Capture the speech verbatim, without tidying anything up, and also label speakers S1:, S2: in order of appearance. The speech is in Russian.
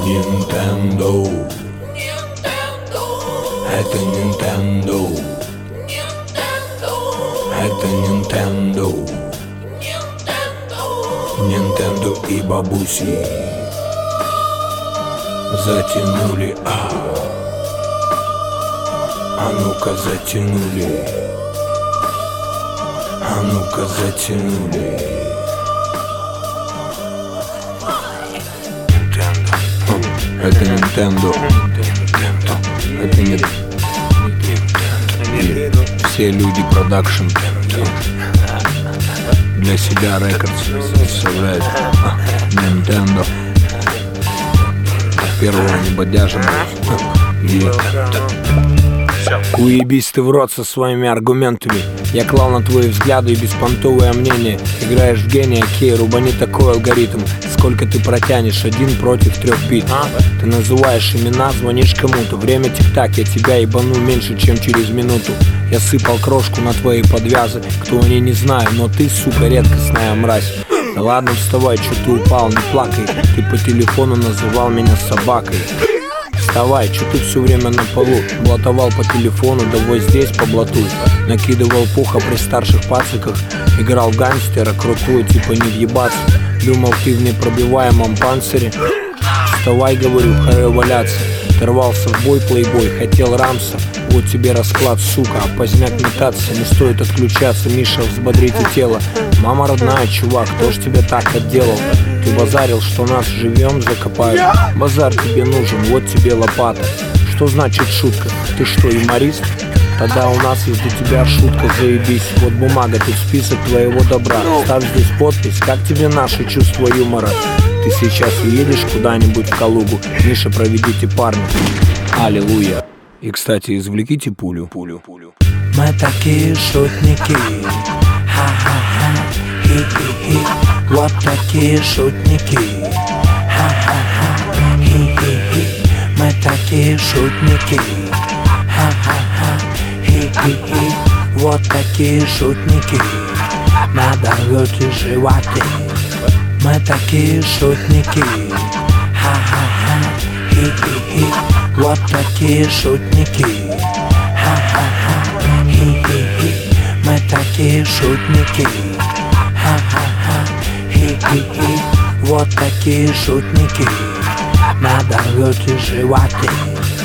S1: Nintendo. Это Nintendo. Это Nintendo. Nintendo и бабуси затянули, а А ну-ка затянули, А ну-ка затянули. Nintendo. Это Nintendo. Это не все люди продакшн для себя рекордс составляет Nintendo. Первого небодяжного. Уебись ты в рот со своими аргументами. Я клал на твои взгляды и беспонтовое мнение. Играешь в гения, окей, рубани такой алгоритм. Сколько ты протянешь, один против трех бит, а? Ты называешь имена, звонишь кому-то. Время тик-так, я тебя ебану меньше, чем через минуту. Я сыпал крошку на твои подвязы. Кто они, не знаю, но ты, сука, редкостная мразь. Да ладно, вставай, чё ты упал, не плакай. Ты по телефону называл меня собакой. Вставай, чё ты все время на полу? Блатовал по телефону, да вот здесь поблатуй. Накидывал пуха при старших пациках. Играл в гангстера, крутой, типа не въебаться. Думал, ты в непробиваемом панцире. Вставай, говорю, харе валяться. Ты рвался в бой, плейбой, хотел рамса. Вот тебе расклад, сука, а поздняк метаться. Не стоит отключаться, Миша, взбодрите тело. Мама родная, чувак, кто ж тебя так отделал? Ты базарил, что нас живем закопают. Базар тебе нужен, вот тебе лопата. Что значит шутка? Ты что, юморист? Тогда у нас есть для тебя шутка, заебись. Вот бумага, тут список твоего добра. Ставь здесь подпись, как тебе наше чувство юмора? Ты сейчас уедешь куда-нибудь в Калугу. Миша, проведите парня. Аллилуйя. И, кстати, извлеките пулю. Пулю, пулю.
S2: Мы такие шутники. Ха-ха-ха. Хи-хи-хи. Вот такие шутники. Ха-ха-ха. Хи-хи-хи. Мы такие шутники. Ха-ха-ха. Хи-хи-хи. Вот такие шутники. Надорвете животы. Мы такие шутники. Ха-ха-ха. Хи-хи-хи. Вот такие шутники. Ха-ха-ха. Хи-хи-хи. Мы такие шутники. Ха-ха-ха. Хи-хи-хи. Вот такие шутники. Надорвете животы.